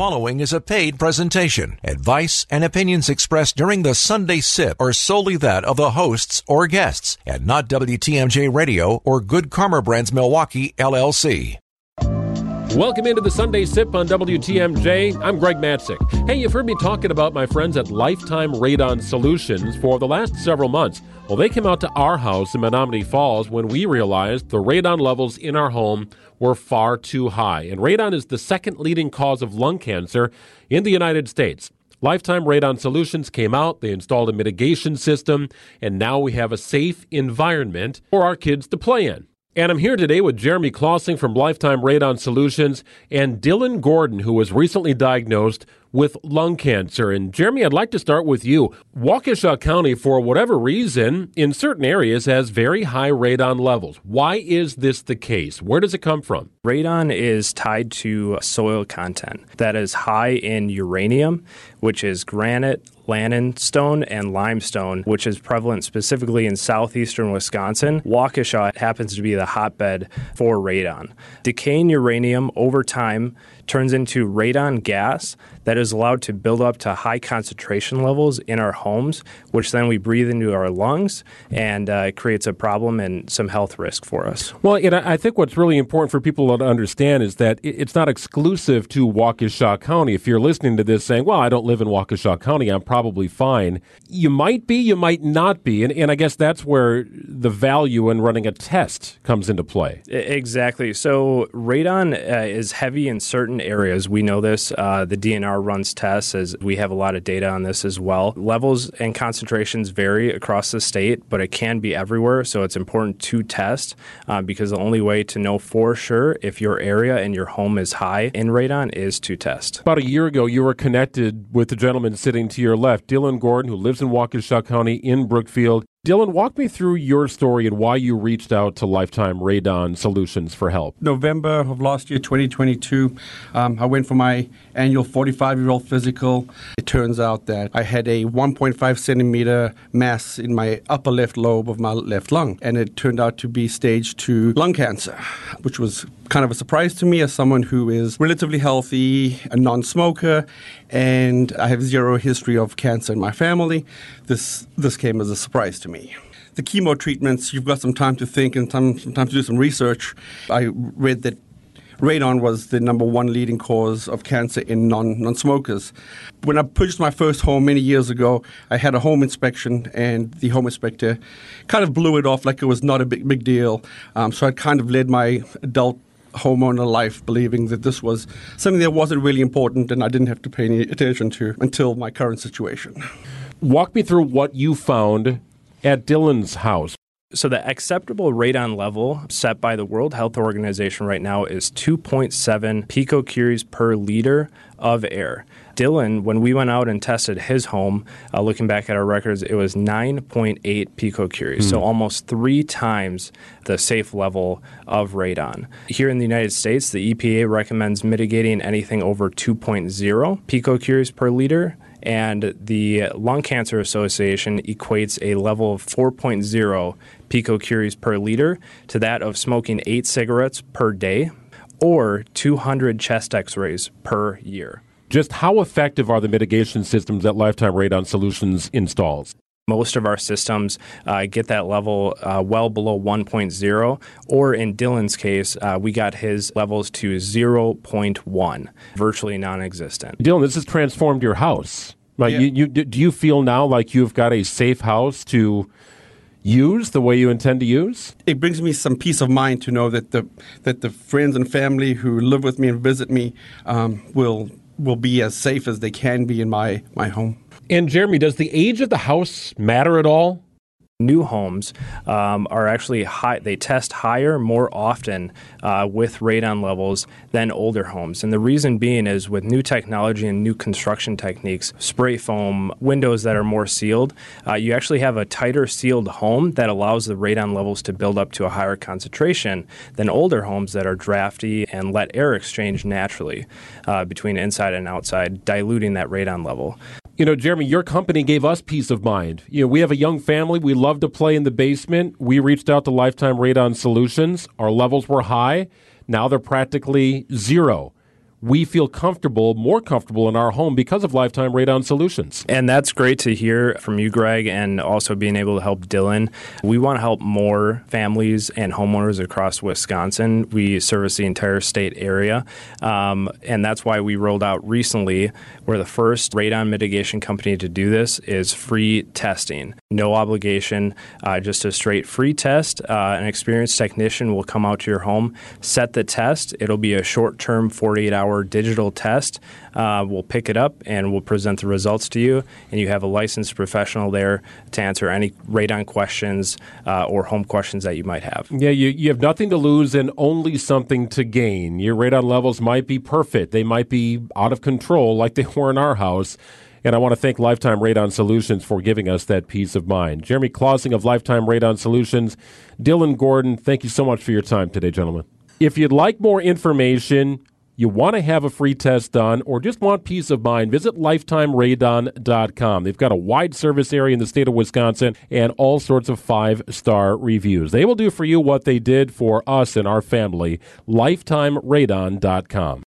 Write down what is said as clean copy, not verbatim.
following is a paid presentation. Advice and opinions expressed during the Sunday Sip are solely that of the hosts or guests, and not WTMJ Radio or Good Karma Brands Milwaukee, LLC. Welcome into the Sunday Sip on WTMJ. I'm Greg Matzik. Hey, you've heard me talking about my friends at Lifetime Radon Solutions for the last several months. Well, they came out to our house in Menominee Falls when we realized the radon levels in our home were far too high. And radon is the second leading cause of lung cancer in the United States. Lifetime Radon Solutions came out, they installed a mitigation system, and now we have a safe environment for our kids to play in. And I'm here today with Jeremy Clausing from Lifetime Radon Solutions and Dylan Gordon, who was recently diagnosed with lung cancer. And Jeremy, I'd like to start with you. Waukesha County, for whatever reason, in certain areas has very high radon levels. Why is this the case? Where does it come from? Radon is tied to soil content that is high in uranium, which is granite, Lannonstone, and limestone, which is prevalent specifically in southeastern Wisconsin. Waukesha happens to be the hotbed for radon. Decaying uranium over time turns into radon gas that is allowed to build up to high concentration levels in our homes, which then we breathe into our lungs, and it creates a problem and some health risk for us. Well, I think what's really important for people to understand is that it's not exclusive to Waukesha County. If you're listening to this saying, well, I don't live in Waukesha County, I'm probably fine. You might be, you might not be. And I guess that's where the value in running a test comes into play. Exactly. So radon is heavy in certain areas. We know this. The DNR runs tests, as we have a lot of data on this as well. Levels and concentrations vary across the state, but it can be everywhere. So it's important to test because the only way to know for sure if your area and your home is high in radon is to test. About a year ago, you were connected with the gentleman sitting to your left, Dylan Gordon, who lives in Waukesha County in Brookfield. Dylan, walk me through your story and why you reached out to Lifetime Radon Solutions for help. November of last year, 2022, I went for my annual 45-year-old physical. It turns out that I had a 1.5 centimeter mass in my upper left lobe of my left lung, and it turned out to be stage 2 lung cancer, which was kind of a surprise to me as someone who is relatively healthy, a non-smoker, and I have zero history of cancer in my family. This came as a surprise to me. The chemo treatments, you've got some time to think and some time to do some research. I read that radon was the number one leading cause of cancer in non-smokers. When I purchased my first home many years ago, I had a home inspection, and the home inspector kind of blew it off like it was not a big deal. So I kind of led my adult homeowner life believing that this was something that wasn't really important and I didn't have to pay any attention to until my current situation. Walk me through what you found at Dylan's house. So the acceptable radon level set by the World Health Organization right now is 2.7 picocuries per liter of air. Dylan, when we went out and tested his home, looking back at our records, it was 9.8 picocuries, so almost 3 times the safe level of radon. Here in the United States, the EPA recommends mitigating anything over 2.0 picocuries per liter, and the Lung Cancer Association equates a level of 4.0 picocuries per liter to that of smoking 8 cigarettes per day or 200 chest x-rays per year. Just how effective are the mitigation systems that Lifetime Radon Solutions installs? Most of our systems get that level well below 1.0, or in Dylan's case, we got his levels to 0.1, virtually non-existent. Dylan, this has transformed your house. Like, Yeah. Do you feel now like you've got a safe house to use the way you intend to use? It brings me some peace of mind to know that the friends and family who live with me and visit me will be as safe as they can be in my home. And Jeremy, does the age of the house matter at all? New homes are actually high. They test higher more often with radon levels than older homes. And the reason being is with new technology and new construction techniques, spray foam, windows that are more sealed, you actually have a tighter sealed home that allows the radon levels to build up to a higher concentration than older homes that are drafty and let air exchange naturally between inside and outside, diluting that radon level. You know, Jeremy, your company gave us peace of mind. You know, we have a young family. We love to play in the basement. We reached out to Lifetime Radon Solutions. Our levels were high. Now they're practically zero. we feel more comfortable in our home because of Lifetime Radon Solutions. And that's great to hear from you, Greg, and also being able to help Dylan. We want to help more families and homeowners across Wisconsin. We service the entire state area, and that's why we rolled out recently. We're the first radon mitigation company to do this. Is free testing. No obligation, just a straight free test. An experienced technician will come out to your home, set the test. It'll be a short-term 48-hour digital test. We'll pick it up and we'll present the results to you, and you have a licensed professional there to answer any radon questions or home questions that you might have. Yeah, you have nothing to lose and only something to gain. Your radon levels might be perfect. They might be out of control like they were in our house. And I want to thank Lifetime Radon Solutions for giving us that peace of mind. Jeremy Clausing of Lifetime Radon Solutions, Dylan Gordon, thank you so much for your time today, gentlemen. If you'd like more information, you want to have a free test done, or just want peace of mind, visit LifetimeRadon.com. They've got a wide service area in the state of Wisconsin and all sorts of 5-star reviews. They will do for you what they did for us and our family. LifetimeRadon.com.